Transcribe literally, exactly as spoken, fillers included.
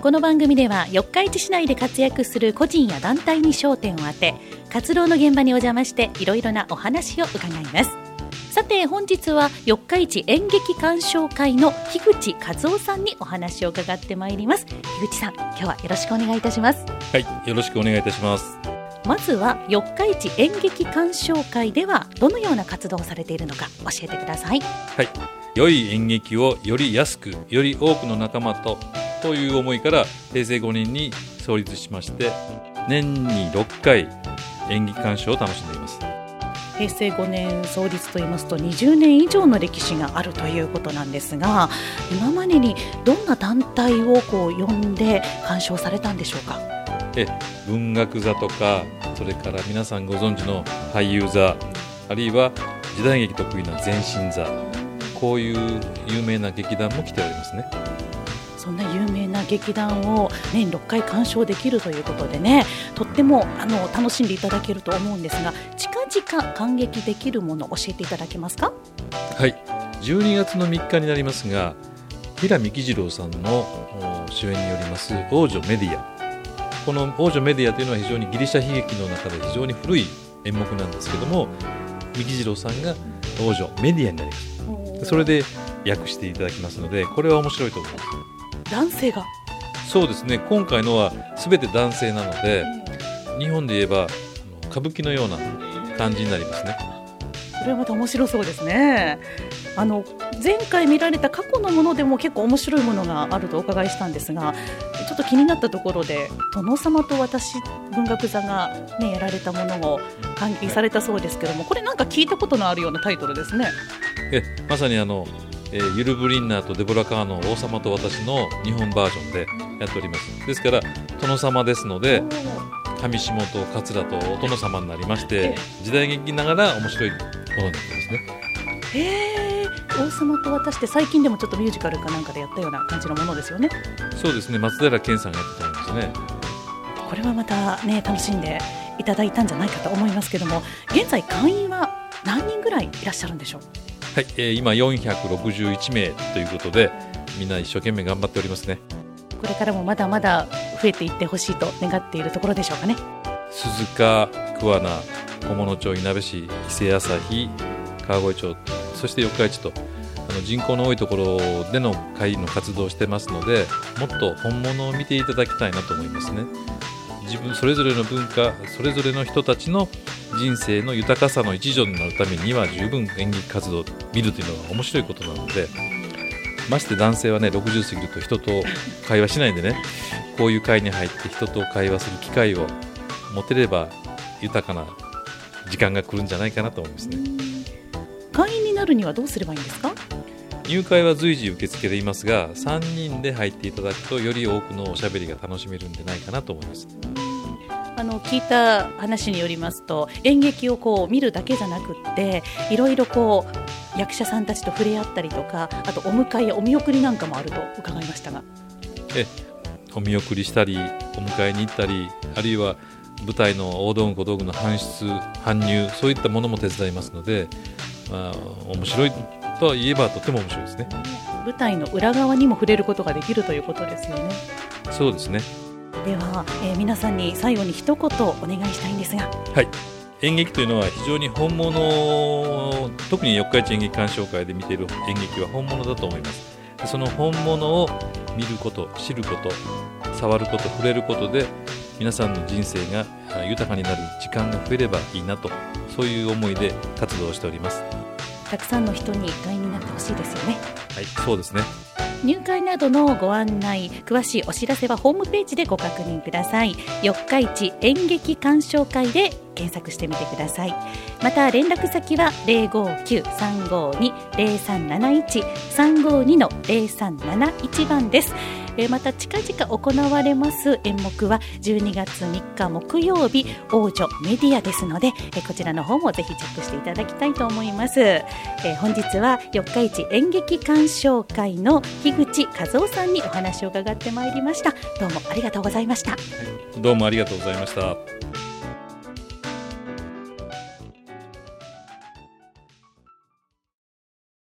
この番組では四日市市内で活躍する個人や団体に焦点を当て、活動の現場にお邪魔していろいろなお話を伺います。さて本日は四日市演劇鑑賞会の樋口和夫さんにお話を伺ってまいります。樋口さん、今日はよろしくお願いいたします。 はい、よろしくお願いいたします。 まずは四日市演劇鑑賞会ではどのような活動をされているのか教えてください。 はい、良い演劇をより安くより多くの仲間とという思いから平成ごねんに創立しまして、年にろっかい演劇鑑賞を楽しんでいます。 平成ごねん創立といいますとにじゅうねん以上の歴史があるということなんですが、今までにどんな団体をこう呼んで鑑賞されたんでしょうか。 え文学座とか、それから皆さんご存知の俳優座、あるいは時代劇得意な前身座、こういう有名な劇団も来ておりますね。 そんな有名な劇団を年ろっかい鑑賞できるということでね、とってもあの楽しんでいただけると思うんですが、近々観劇できるものを教えていただけますか。 はい、じゅうにがつのみっかになりますが、平見喜次郎さんの主演によります王女メディア。この王女メディアというのは非常にギリシャ悲劇の中で非常に古い演目なんですけども、三木次郎さんが王女メディアになります。それで訳していただきますので、これは面白いと思います。 男性がそうですね、今回のは全て男性なので、日本で言えば歌舞伎のような感じになりますね。 それはまた面白そうですね。あの前回見られた過去のものでも結構面白いものがあるとお伺いしたんですが、ちょっと気になったところで殿様と私文学座が、ね、やられたものを観劇されたそうですけども、これなんか聞いたことのあるようなタイトルですね。 えまさにあのえー、ユル・ブリンナーとデボラ・カーの王様と私の日本バージョンでやっております。ですから殿様ですので、上下と桂とお殿様になりまして、時代劇ながら面白いものになってますね。 へー、王様と私って最近でもちょっとミュージカルかなんかでやったような感じのものですよね。 そうですね、松平健さんがやってたんですね。 これはまたね楽しんでいただいたんじゃないかと思いますけども、現在会員は何人ぐらいいらっしゃるんでしょう。 はい、えー、今よんひゃくろくじゅういちめいということで、みんな一生懸命頑張っておりますね。 これからもまだまだ増えていってほしいと願っているところでしょうかね。 鈴鹿、桑名、菰野町、いなべ市、伊勢旭、川越町、そして四日市と、あの人口の多いところでの会の活動をしてますので、もっと本物を見ていただきたいなと思いますね。自分それぞれの文化、それぞれの人たちの人生の豊かさの一助になるためには、十分演劇活動を見るというのが面白いことなので、まして男性はねろくじゅう過ぎると人と会話しないんでね、こういう会に入って人と会話する機会を持てれば豊かな時間が来るんじゃないかなと思いますね。 会員になるにはどうすればいいんですか。 入会は随時受け付けていますが、さんにんで入っていただくとより多くのおしゃべりが楽しめるんじゃないかなと思います。 あの聞いた話によりますと、演劇をこう見るだけじゃなくって、いろいろこう役者さんたちと触れ合ったりとか、あとお迎えやお見送りなんかもあると伺いましたが。 えお見送りしたり、お迎えに行ったり、あるいは舞台の大道具小道具の搬出搬入、そういったものも手伝いますので、まあ、面白いと言えばとても面白いですね。 舞台の裏側にも触れることができるということですよね。 そうですね。 では、えー、皆さんに最後に一言お願いしたいんですが。 はい、演劇というのは非常に本物、特に四日市演劇鑑賞会で見ている演劇は本物だと思います。その本物を見ること、知ること、触ること、触れることで皆さんの人生が豊かになる時間が増えればいいなと、そういう思いで活動しております。 たくさんの人に会員になってほしいですよね。 はい、そうですね。 入会などのご案内、詳しいお知らせはホームページでご確認ください。四日市演劇鑑賞会で検索してみてください。また連絡先は ゼロごきゅうさんごに ゼロさんなないち さんごに ゼロさんなないち番です。えー、また近々行われます演目はじゅうにがつみっか木曜日、王女メディアですので、えー、こちらの方もぜひチェックしていただきたいと思います。えー、本日は四日市演劇鑑賞会の樋口和夫さんにお話を伺ってまいりました。どうもありがとうございました。 どうもありがとうございました。